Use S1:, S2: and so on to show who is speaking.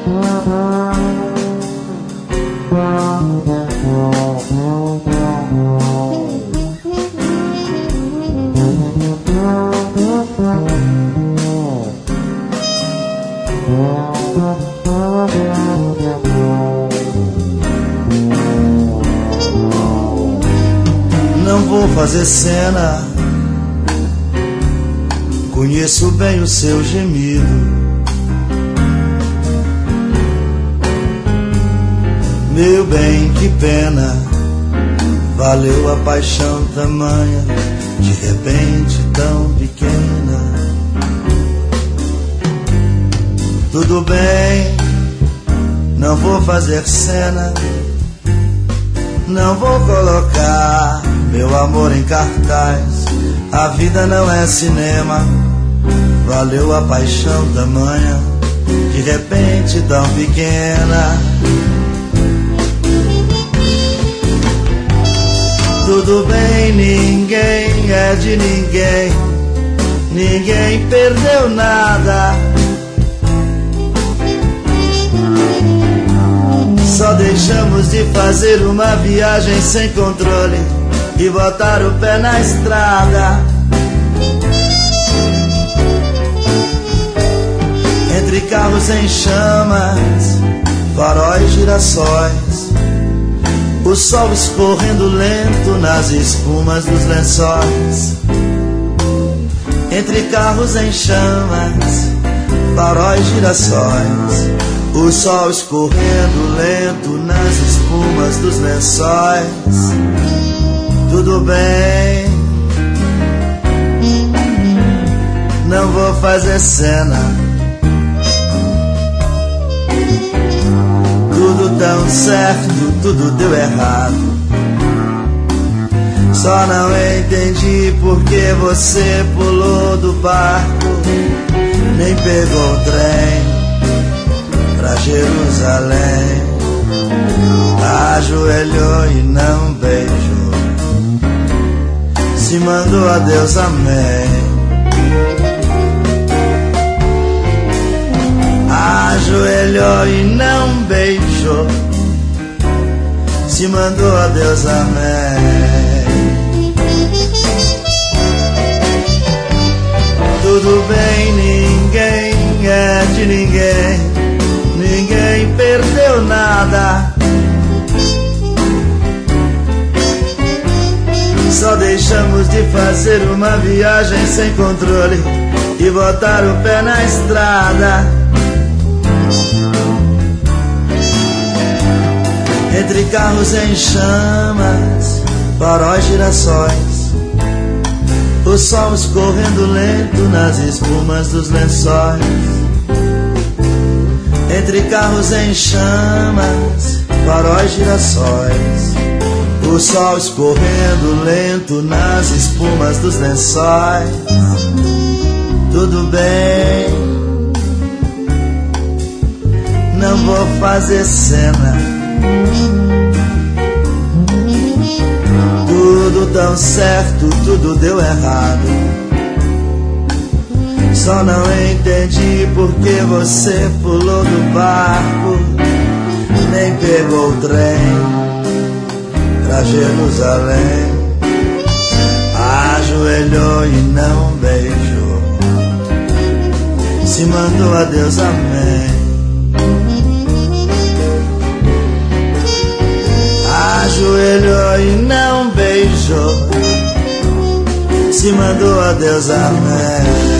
S1: Não vou fazer cena, conheço bem o seu gemido. Meu bem, que pena, valeu a paixão tamanha, de repente tão pequena. Tudo bem, não vou fazer cena, não vou colocar meu amor em cartaz. A vida não é cinema, valeu a paixão tamanha, de repente tão pequena. Tudo bem, ninguém é de ninguém, ninguém perdeu nada. Só deixamos de fazer uma viagem sem controle e botar o pé na estrada. Entre carros em chamas, faróis, girassóis, o sol escorrendo lento nas espumas dos lençóis. Entre carros em chamas, faróis, girassóis, o sol escorrendo lento nas espumas dos lençóis. Tudo bem, não vou fazer cena, tudo tão certo, tudo deu errado. Só não entendi porque você pulou do barco, nem pegou o trem pra Jerusalém. Ajoelhou e não beijou, se mandou a Deus, amém. Ajoelhou e não beijou, se mandou a Deus, amém. Tudo bem, ninguém é de ninguém, ninguém perdeu nada. Só deixamos de fazer uma viagem sem controle e botar o pé na estrada. Entre carros em chamas, faróis, girassóis, o sol escorrendo lento nas espumas dos lençóis. Entre carros em chamas, faróis, girassóis, o sol escorrendo lento nas espumas dos lençóis. Tudo bem, não vou fazer cena, tudo tão certo, tudo deu errado. Só não entendi porque você pulou do barco, nem pegou o trem pra Jerusalém. Ajoelhou e não beijou, se mandou a Deus, amém. Ajoelhou e não beijou, se mandou a Deus, amém.